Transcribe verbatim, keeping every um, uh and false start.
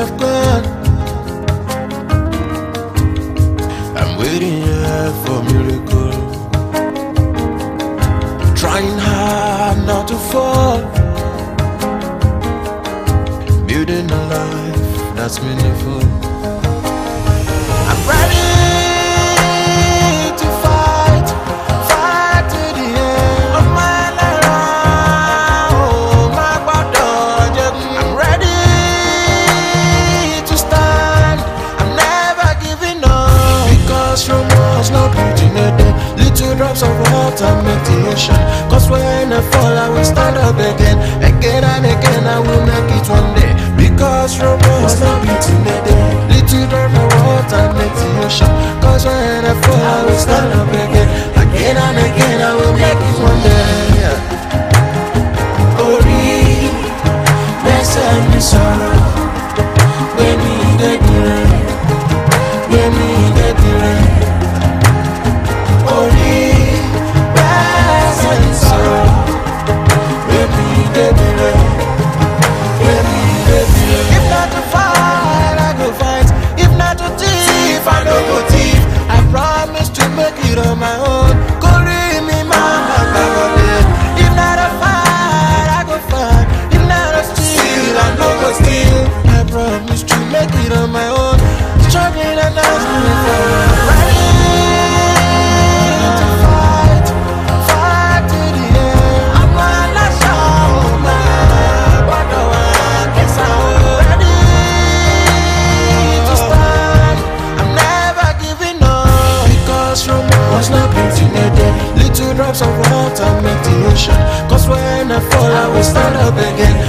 have gone. I'm waiting here for miracle, trying hard not to fall, building a life that's meaningful. I'm ready to fight, fight to the end of my life. Oh, my body, I'm ready to stand. I'm never giving up, because romance no beauty in a day. Little drops of water make the ocean. Cause when I fall, I will stand up again, again and again. I will make it one day, because romance no beauty in a day. Little drops of water make the ocean. Cause when I fall, I will stand up again, again and again. I will make it one day. Ori, blessed me sorrow, when me get the rain, when me get the rain. Ori, blessed me sorrow, when me get the rain, when me get the rain. If not to fight, I go fight. If not to thief, I no go thief. I promise to make it on my own. Kori mi mama kabode. If not to fight, I go fight. If not to steal, I no go steal. I promise to make it on my own. Struggling and asking for ready to fight, fight to the end. I'm gonna show my body one kiss. I'm ready to stand. I'm never giving up, because romance no beauty in a day. Little drops of water make the ocean. Cause when I fall, I will stand up again,